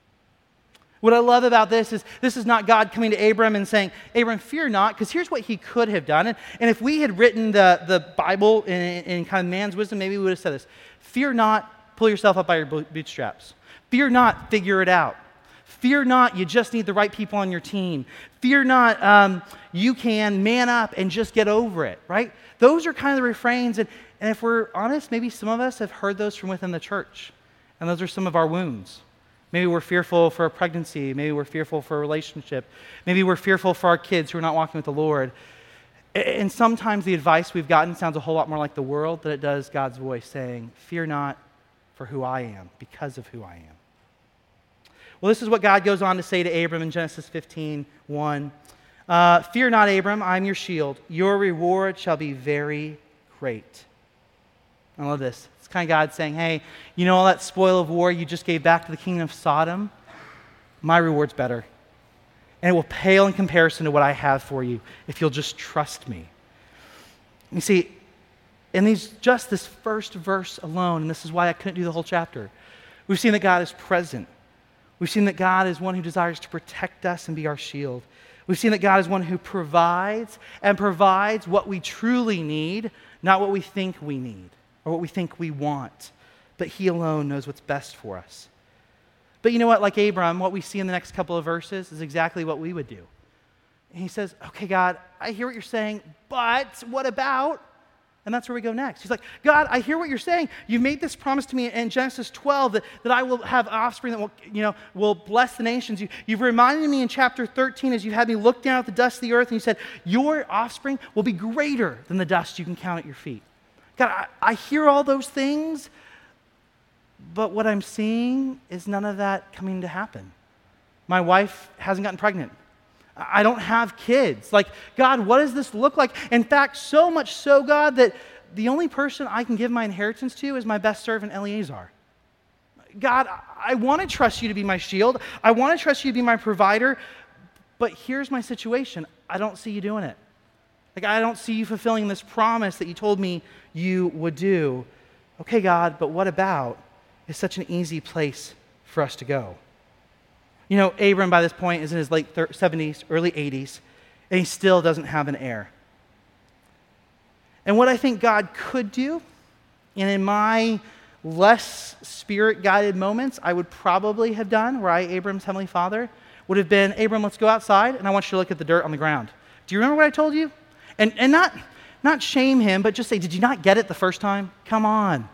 What I love about this is this is not God coming to Abram and saying, Abram, fear not, because here's what he could have done. And, and if we had written the, the Bible in, in kind of man's wisdom, maybe we would have said this: fear not, pull yourself up by your bootstraps. Fear not, figure it out. Fear not, you just need the right people on your team. Fear not, um, you can man up and just get over it, right? Those are kind of the refrains. And, and if we're honest, maybe some of us have heard those from within the church. And those are some of our wounds. Maybe we're fearful for a pregnancy. Maybe we're fearful for a relationship. Maybe we're fearful for our kids who are not walking with the Lord. And sometimes the advice we've gotten sounds a whole lot more like the world than it does God's voice saying, fear not for who I am, because of who I am. Well, this is what God goes on to say to Abram in Genesis fifteen one. Uh, fear not, Abram, I am your shield. Your reward shall be very great. I love this. It's kind of God saying, hey, you know all that spoil of war you just gave back to the kingdom of Sodom? My reward's better. And it will pale in comparison to what I have for you if you'll just trust me. You see, in these just this first verse alone, and this is why I couldn't do the whole chapter, we've seen that God is present. We've seen that God is one who desires to protect us and be our shield. We've seen that God is one who provides and provides what we truly need, not what we think we need or what we think we want, but He alone knows what's best for us. But you know what? Like Abram, what we see in the next couple of verses is exactly what we would do. And he says, okay, God, I hear what you're saying, but what about? And that's where we go next. He's like, God, I hear what you're saying. You made this promise to me in Genesis twelve that, that I will have offspring that will, you know, will bless the nations. You, you've reminded me in chapter thirteen as you had me look down at the dust of the earth and you said, your offspring will be greater than the dust you can count at your feet. God, I, I hear all those things, but what I'm seeing is none of that coming to happen. My wife hasn't gotten pregnant. I don't have kids. Like, God, what does this look like? In fact, so much so, God, that the only person I can give my inheritance to is my best servant, Eleazar. God, I want to trust you to be my shield. I want to trust you to be my provider, but here's my situation. I don't see you doing it. Like, I don't see you fulfilling this promise that you told me you would do. Okay, God, but what about? It's such an easy place for us to go. You know, Abram by this point is in his late seventies, early eighties, and he still doesn't have an heir. And what I think God could do, and in my less spirit-guided moments, I would probably have done, were I Abram's heavenly father, would have been, Abram, let's go outside, and I want you to look at the dirt on the ground. Do you remember what I told you? And and not, not shame him, but just say, did you not get it the first time? Come on.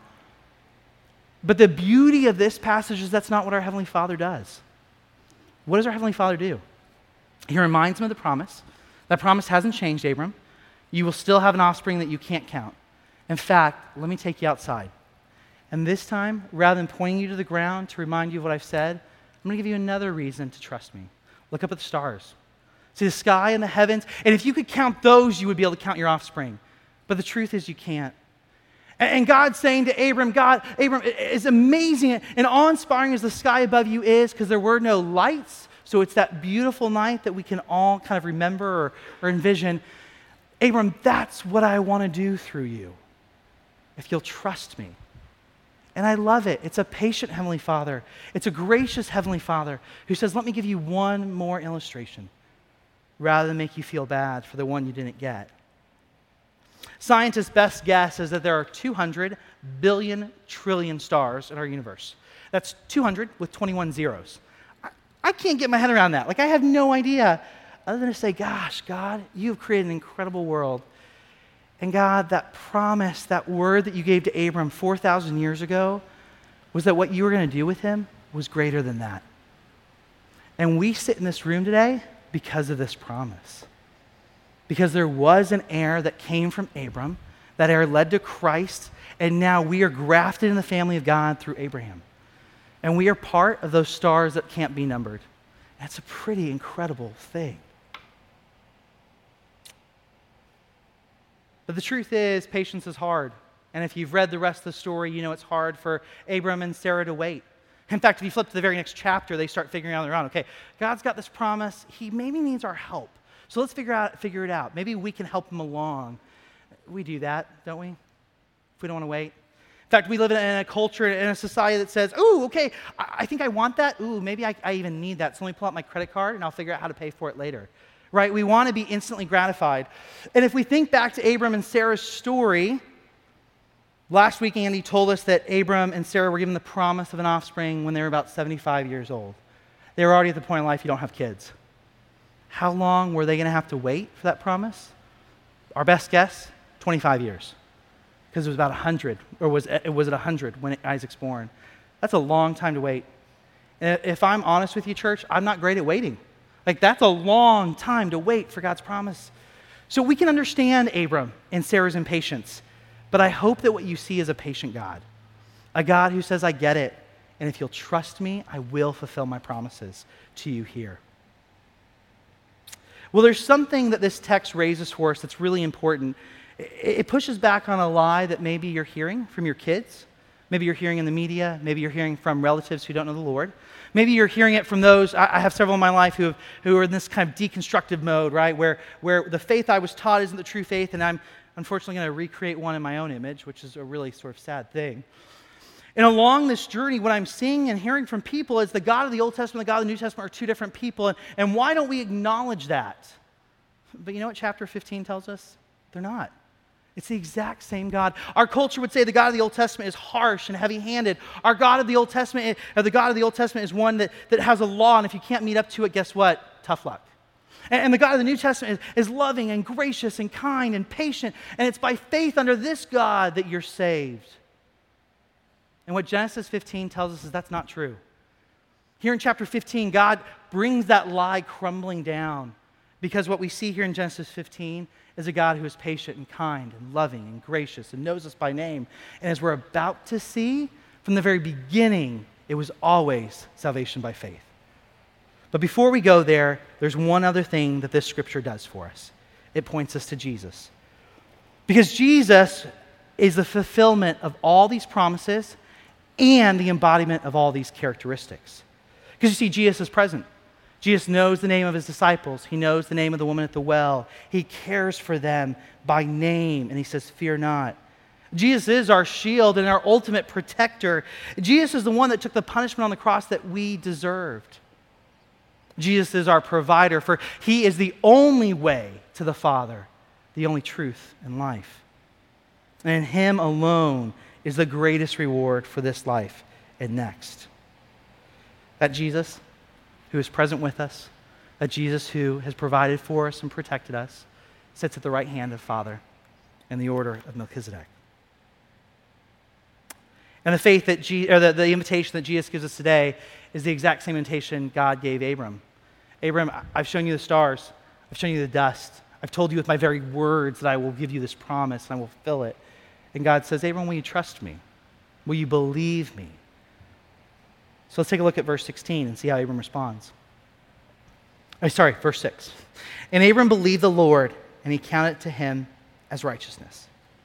But the beauty of this passage is that's not what our Heavenly Father does. What does our Heavenly Father do? He reminds him of the promise. That promise hasn't changed, Abram. You will still have an offspring that you can't count. In fact, let me take you outside. And this time, rather than pointing you to the ground to remind you of what I've said, I'm going to give you another reason to trust me. Look up at the stars. See the sky and the heavens. And if you could count those, you would be able to count your offspring. But the truth is you can't. And God's saying to Abram, God, Abram, as amazing and awe-inspiring as the sky above you is, because there were no lights, so it's that beautiful night that we can all kind of remember or, or envision. Abram, that's what I want to do through you, if you'll trust me. And I love it. It's a patient Heavenly Father. It's a gracious Heavenly Father who says, let me give you one more illustration, rather than make you feel bad for the one you didn't get. Scientists' best guess is that there are two hundred billion trillion stars in our universe. That's two hundred with twenty-one zeros. I, I can't get my head around that. Like, I have no idea other than to say, gosh, God, you've created an incredible world. And God, that promise, that word that you gave to Abram four thousand years ago was that what you were going to do with him was greater than that. And we sit in this room today because of this promise. Because there was an heir that came from Abram that are led to Christ, and now we are grafted in the family of God through Abraham. And we are part of those stars that can't be numbered. That's a pretty incredible thing. But the truth is, patience is hard. And if you've read the rest of the story, you know it's hard for Abram and Sarah to wait. In fact, if you flip to the very next chapter, they start figuring out on their own, okay, God's got this promise. He maybe needs our help. So let's figure out figure it out. Maybe we can help him along. We do that, don't we? If we don't want to wait. In fact, we live in a culture, in a society that says, ooh, okay, I, I think I want that. Ooh, maybe I, I even need that. So let me pull out my credit card and I'll figure out how to pay for it later. Right? We want to be instantly gratified. And if we think back to Abram and Sarah's story, last week Andy told us that Abram and Sarah were given the promise of an offspring when they were about seventy-five years old. They were already at the point in life you don't have kids. How long were they going to have to wait for that promise? Our best guess, twenty-five years. Because it was about one hundred, or was it was it one hundred when Isaac's born. That's a long time to wait. And if I'm honest with you, church, I'm not great at waiting. Like, that's a long time to wait for God's promise. So we can understand Abram and Sarah's impatience, but I hope that what you see is a patient God. A God who says, I get it, and if you'll trust me, I will fulfill my promises to you here. Well, there's something that this text raises for us that's really important. It pushes back on a lie that maybe you're hearing from your kids. Maybe you're hearing in the media. Maybe you're hearing from relatives who don't know the Lord. Maybe you're hearing it from those, I have several in my life who have, who are in this kind of deconstructive mode, right? Where, where the faith I was taught isn't the true faith, and I'm unfortunately going to recreate one in my own image, which is a really sort of sad thing. And along this journey, what I'm seeing and hearing from people is the God of the Old Testament and the God of the New Testament are two different people, and, and why don't we acknowledge that? But you know what chapter fifteen tells us? They're not. It's the exact same God. Our culture would say the God of the Old Testament is harsh and heavy-handed. Our God of the Old Testament, or the God of the Old Testament is one that, that has a law, and if you can't meet up to it, guess what? Tough luck. And, and the God of the New Testament is, is loving and gracious and kind and patient, and it's by faith under this God that you're saved. And what Genesis fifteen tells us is that's not true. Here in chapter fifteen, God brings that lie crumbling down, because what we see here in Genesis fifteen is a God who is patient and kind and loving and gracious and knows us by name. And as we're about to see, from the very beginning, it was always salvation by faith. But before we go there, there's one other thing that this scripture does for us. It points us to Jesus. Because Jesus is the fulfillment of all these promises and the embodiment of all these characteristics. Because you see, Jesus is present. Jesus knows the name of his disciples. He knows the name of the woman at the well. He cares for them by name, and he says, fear not. Jesus is our shield and our ultimate protector. Jesus is the one that took the punishment on the cross that we deserved. Jesus is our provider, for he is the only way to the Father, the only truth and life. And in him alone is the greatest reward for this life and next. That Jesus who is present with us, that Jesus who has provided for us and protected us, sits at the right hand of Father in the order of Melchizedek. And the faith that Je- or the, the invitation that Jesus gives us today is the exact same invitation God gave Abram. Abram, I've shown you the stars. I've shown you the dust. I've told you with my very words that I will give you this promise and I will fulfill it. And God says, Abram, will you trust me? Will you believe me? So let's take a look at verse sixteen and see how Abram responds. Oh, sorry, verse six. And Abram believed the Lord, and he counted it to him as righteousness.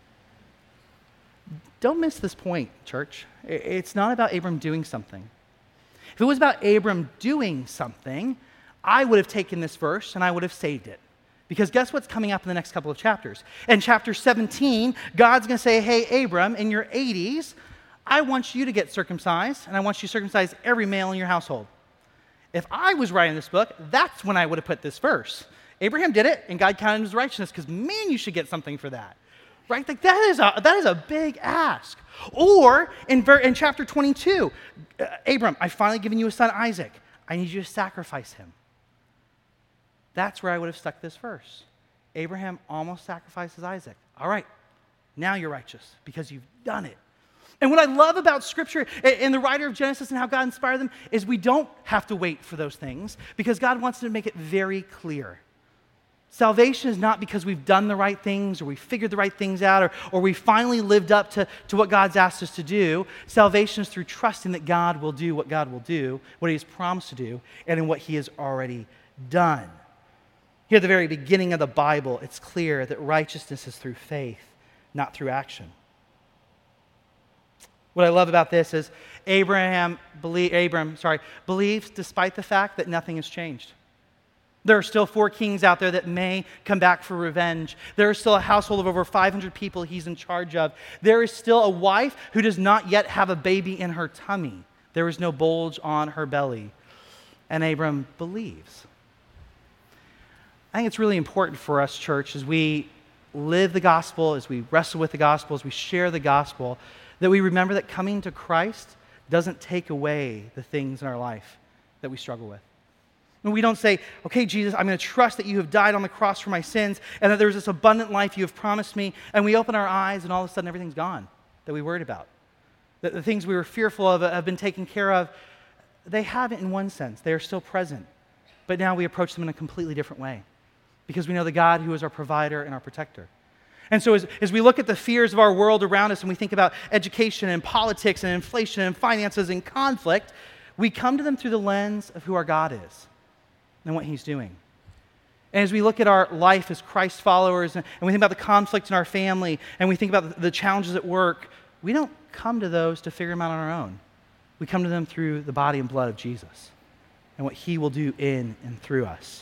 Don't miss this point, church. It's not about Abram doing something. If it was about Abram doing something, I would have taken this verse and I would have saved it. Because guess what's coming up in the next couple of chapters? In chapter seventeen, God's going to say, hey, Abram, in your eighties, I want you to get circumcised, and I want you to circumcise every male in your household. If I was writing this book, that's when I would have put this verse. Abraham did it, and God counted him as righteousness, because man, you should get something for that. Right? Like that is a, that is a big ask. Or in, ver, in chapter twenty-two, uh, Abram, I've finally given you a son, Isaac. I need you to sacrifice him. That's where I would have stuck this verse. Abraham almost sacrifices Isaac. All right, now you're righteous, because you've done it. And what I love about Scripture and the writer of Genesis and how God inspired them is we don't have to wait for those things because God wants to make it very clear. Salvation is not because we've done the right things or we figured the right things out or, or we finally lived up to, to what God's asked us to do. Salvation is through trusting that God will do what God will do, what he has promised to do, and in what he has already done. Here at the very beginning of the Bible, it's clear that righteousness is through faith, not through action. What I love about this is Abraham, believe, Abram, sorry, believes despite the fact that nothing has changed. There are still four kings out there that may come back for revenge. There is still a household of over five hundred people he's in charge of. There is still a wife who does not yet have a baby in her tummy. There is no bulge on her belly. And Abram believes. I think it's really important for us, church, as we live the gospel, as we wrestle with the gospel, as we share the gospel, that we remember that coming to Christ doesn't take away the things in our life that we struggle with. And we don't say, okay, Jesus, I'm going to trust that you have died on the cross for my sins and that there's this abundant life you have promised me. And we open our eyes and all of a sudden everything's gone that we worried about. That the things we were fearful of have been taken care of. They haven't in one sense. They are still present. But now we approach them in a completely different way because we know the God who is our provider and our protector. And so as, as we look at the fears of our world around us and we think about education and politics and inflation and finances and conflict, we come to them through the lens of who our God is and what he's doing. And as we look at our life as Christ followers and, and we think about the conflict in our family and we think about the, the challenges at work, we don't come to those to figure them out on our own. We come to them through the body and blood of Jesus and what he will do in and through us.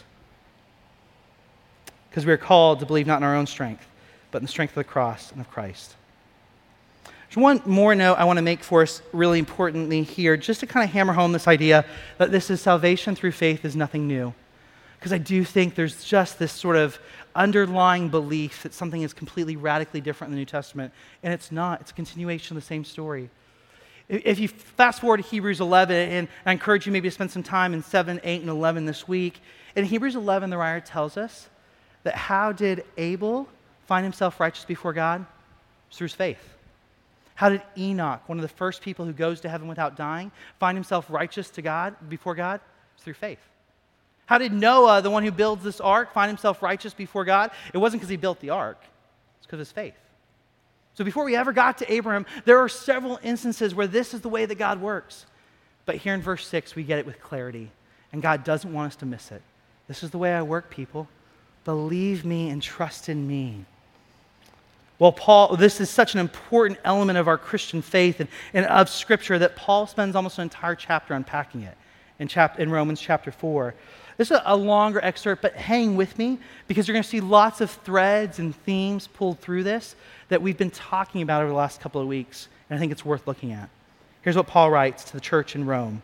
Because we are called to believe not in our own strength, but in the strength of the cross and of Christ. There's one more note I want to make for us really importantly here, just to kind of hammer home this idea that this is salvation through faith is nothing new. Because I do think there's just this sort of underlying belief that something is completely radically different in the New Testament, and it's not. It's a continuation of the same story. If you fast forward to Hebrews eleven, and I encourage you maybe to spend some time in seven, eight, and eleven this week, in Hebrews eleven, the writer tells us that how did Abel find himself righteous before God? It was through his faith. How did Enoch, one of the first people who goes to heaven without dying, find himself righteous to God, before God? It was through faith. How did Noah, the one who builds this ark, find himself righteous before God? It wasn't because he built the ark. It's because of his faith. So before we ever got to Abraham, there are several instances where this is the way that God works. But here in verse six, we get it with clarity. And God doesn't want us to miss it. This is the way I work, people. Believe me and trust in me. Well, Paul, this is such an important element of our Christian faith and, and of Scripture that Paul spends almost an entire chapter unpacking it in, chap- in Romans chapter four. This is a longer excerpt, but hang with me because you're going to see lots of threads and themes pulled through this that we've been talking about over the last couple of weeks, and I think it's worth looking at. Here's what Paul writes to the church in Rome.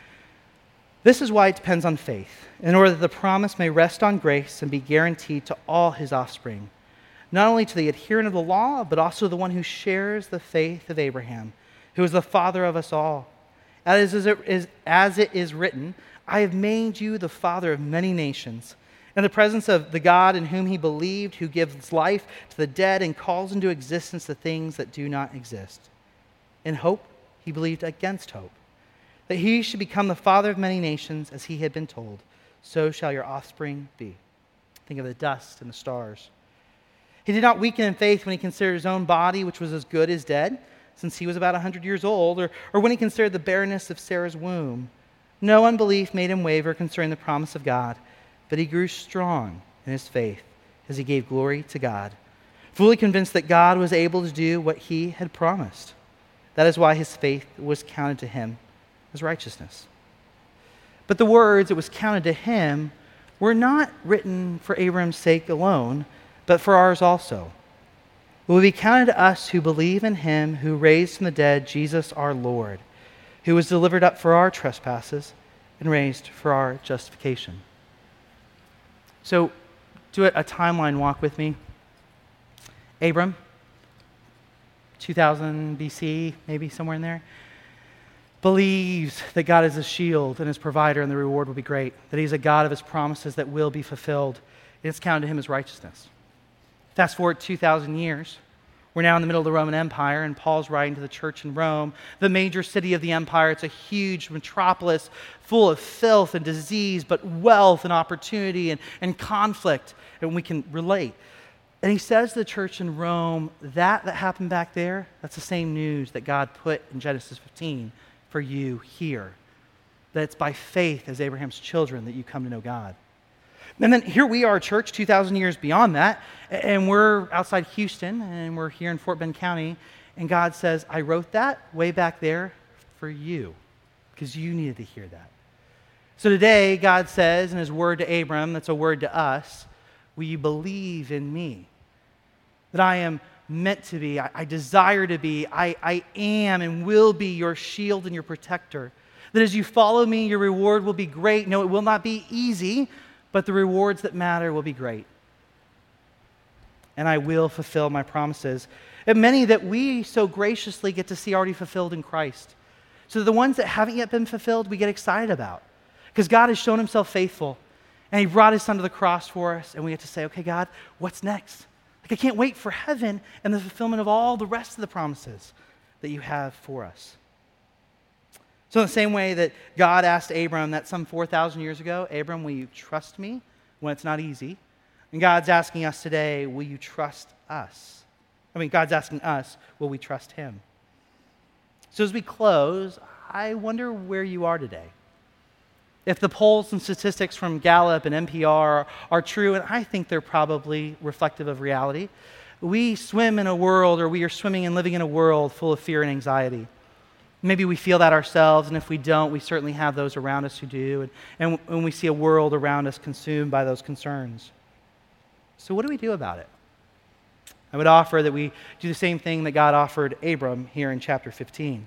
This is why it depends on faith, in order that the promise may rest on grace and be guaranteed to all his offspring, not only to the adherent of the law, but also the one who shares the faith of Abraham, who is the father of us all. As it is, as it is written, I have made you the father of many nations, in the presence of the God in whom he believed, who gives life to the dead and calls into existence the things that do not exist. In hope, he believed against hope, that he should become the father of many nations, as he had been told, so shall your offspring be. Think of the dust and the stars. He did not weaken in faith when he considered his own body, which was as good as dead, since he was about one hundred years old, or, or when he considered the barrenness of Sarah's womb. No unbelief made him waver concerning the promise of God, but he grew strong in his faith as he gave glory to God, fully convinced that God was able to do what he had promised. That is why his faith was counted to him as righteousness. But the words, it was counted to him, were not written for Abraham's sake alone, but for ours also. It will be counted to us who believe in him who raised from the dead Jesus our Lord, who was delivered up for our trespasses and raised for our justification. So, do a, a timeline walk with me. Abram, two thousand B C, maybe somewhere in there, believes that God is his shield and his provider and the reward will be great, that he's a God of his promises that will be fulfilled. It's counted to him as righteousness. Fast forward two thousand years, We're now in the middle of the Roman Empire, and Paul's writing to the church in Rome, the major city of the empire. It's a huge metropolis full of filth and disease, but wealth and opportunity and, and conflict, and we can relate. And he says to the church in Rome, that that happened back there, that's the same news that God put in Genesis fifteen for you here. That it's by faith as Abraham's children that you come to know God. And then here we are, church, two thousand years beyond that, and we're outside Houston, and we're here in Fort Bend County, and God says, I wrote that way back there for you, because you needed to hear that. So today, God says in his word to Abram, that's a word to us, will you believe in me? That I am meant to be, I, I desire to be, I, I am and will be your shield and your protector. That as you follow me, your reward will be great. No, it will not be easy, but the rewards that matter will be great. And I will fulfill my promises. And many that we so graciously get to see already fulfilled in Christ. So the ones that haven't yet been fulfilled, we get excited about. Because God has shown himself faithful. And he brought his son to the cross for us. And we get to say, okay, God, what's next? Like, I can't wait for heaven and the fulfillment of all the rest of the promises that you have for us. So in the same way that God asked Abram that some four thousand years ago, Abram, will you trust me when it's not easy? And God's asking us today, will you trust us? I mean, God's asking us, will we trust him? So as we close, I wonder where you are today. If the polls and statistics from Gallup and N P R are true, and I think they're probably reflective of reality, we swim in a world, or we are swimming and living in a world full of fear and anxiety. Maybe we feel that ourselves, and if we don't, we certainly have those around us who do, and, and when we see a world around us consumed by those concerns. So what do we do about it? I would offer that we do the same thing that God offered Abram here in chapter fifteen.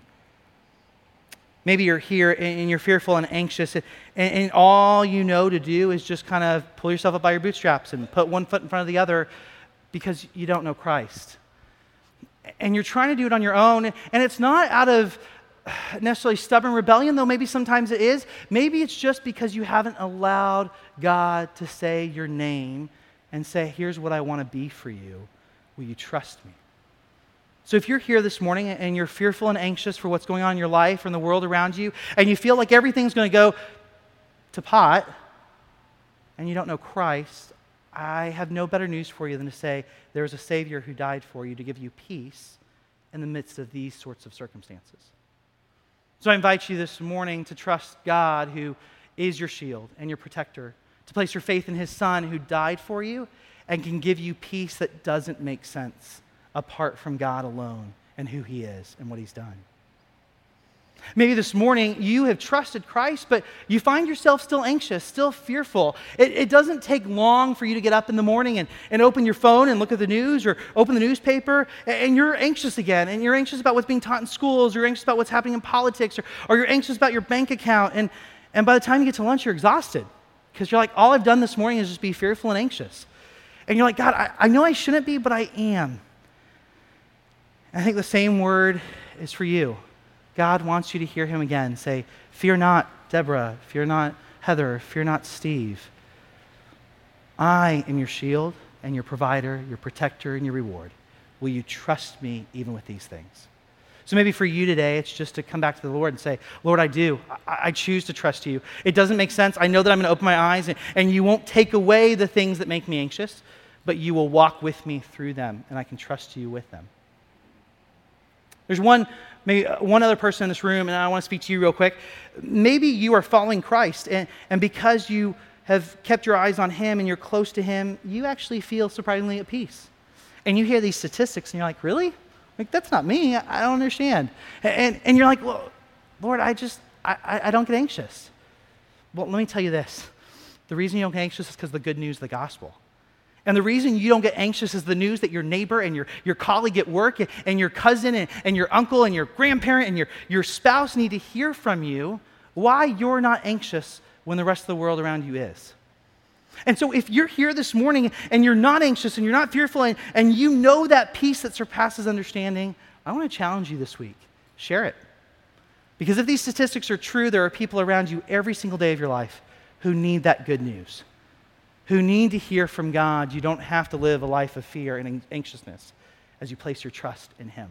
Maybe you're here and you're fearful and anxious, and, and all you know to do is just kind of pull yourself up by your bootstraps and put one foot in front of the other because you don't know Christ. And you're trying to do it on your own, and it's not out of necessarily stubborn rebellion, though maybe sometimes it is. Maybe it's just because you haven't allowed God to say your name and say, here's what I want to be for you. Will you trust me? So if you're here this morning and you're fearful and anxious for what's going on in your life or in the world around you, and you feel like everything's going to go to pot, and you don't know Christ, I have no better news for you than to say there's a Savior who died for you to give you peace in the midst of these sorts of circumstances. So I invite you this morning to trust God, who is your shield and your protector, to place your faith in his Son who died for you and can give you peace that doesn't make sense apart from God alone and who he is and what he's done. Maybe this morning you have trusted Christ, but you find yourself still anxious, still fearful. It, it doesn't take long for you to get up in the morning and, and open your phone and look at the news or open the newspaper, and, and you're anxious again, and you're anxious about what's being taught in schools, you're anxious about what's happening in politics, or, or you're anxious about your bank account, and, and by the time you get to lunch, you're exhausted because you're like, all I've done this morning is just be fearful and anxious. And you're like, God, I, I know I shouldn't be, but I am. And I think the same word is for you. God wants you to hear him again. Say, fear not, Deborah. Fear not, Heather. Fear not, Steve. I am your shield and your provider, your protector, and your reward. Will you trust me even with these things? So maybe for you today, it's just to come back to the Lord and say, Lord, I do. I, I choose to trust you. It doesn't make sense. I know that I'm going to open my eyes, and, and you won't take away the things that make me anxious, but you will walk with me through them, and I can trust you with them. There's one, maybe one other person in this room, and I want to speak to you real quick. Maybe you are following Christ, and, and because you have kept your eyes on him and you're close to him, you actually feel surprisingly at peace. And you hear these statistics, and you're like, really? Like, that's not me. I, I don't understand. And, and you're like, well, Lord, I just, I, I don't get anxious. Well, let me tell you this. The reason you don't get anxious is because of the good news of the gospel. And the reason you don't get anxious is the news that your neighbor and your, your colleague at work and, and your cousin and, and your uncle and your grandparent and your, your spouse need to hear from you why you're not anxious when the rest of the world around you is. And so if you're here this morning and you're not anxious and you're not fearful and, and you know that peace that surpasses understanding, I want to challenge you this week. Share it. Because if these statistics are true, there are people around you every single day of your life who need that good news, who need to hear from God. You don't have to live a life of fear and anxiousness. as you place your trust in him.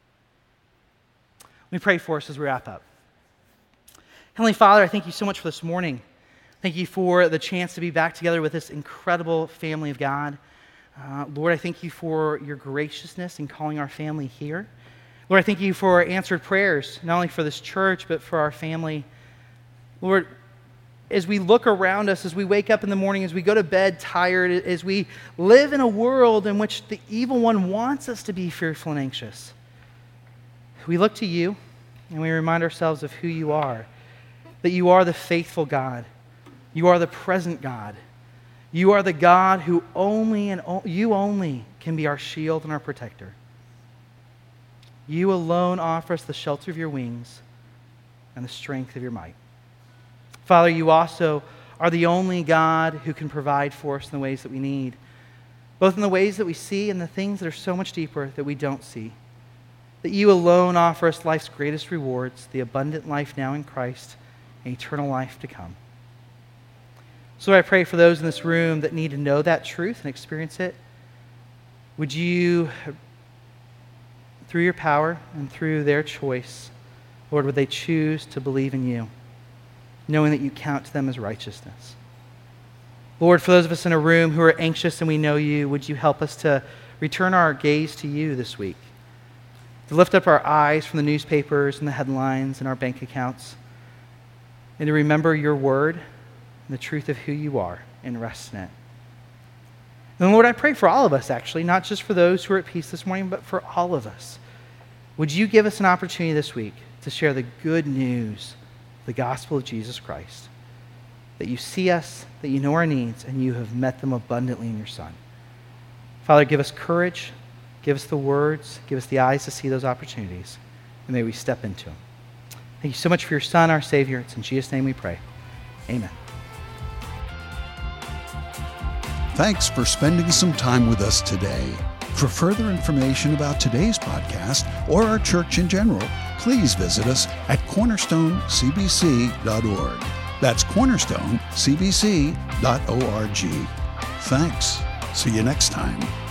Let me pray for us as we wrap up. Heavenly Father, I thank you so much for this morning. Thank you for the chance to be back together with this incredible family of God. Uh, Lord, I thank you for your graciousness in calling our family here. Lord, I thank you for answered prayers, not only for this church, but for our family. Lord, as we look around us, as we wake up in the morning, as we go to bed tired, as we live in a world in which the evil one wants us to be fearful and anxious, we look to you and we remind ourselves of who you are, that you are the faithful God. You are the present God. You are the God who only and o- you only can be our shield and our protector. You alone offer us the shelter of your wings and the strength of your might. Father, you also are the only God who can provide for us in the ways that we need, both in the ways that we see and the things that are so much deeper that we don't see. That you alone offer us life's greatest rewards, the abundant life now in Christ and eternal life to come. So I pray for those in this room that need to know that truth and experience it. Would you, through your power and through their choice, Lord, would they choose to believe in you, knowing that you count to them as righteousness? Lord, for those of us in a room who are anxious and we know you, would you help us to return our gaze to you this week, to lift up our eyes from the newspapers and the headlines and our bank accounts, and to remember your word and the truth of who you are and rest in it. And Lord, I pray for all of us, actually, not just for those who are at peace this morning, but for all of us. Would you give us an opportunity this week to share the good news, the gospel of Jesus Christ, that you see us, that you know our needs, and you have met them abundantly in your Son. Father, give us courage, give us the words, give us the eyes to see those opportunities, and may we step into them. Thank you so much for your Son, our Savior. It's in Jesus' name we pray. Amen. Thanks for spending some time with us today. For further information about today's podcast or our church in general, please visit us at cornerstone c b c dot org. That's cornerstone c b c dot org. Thanks. See you next time.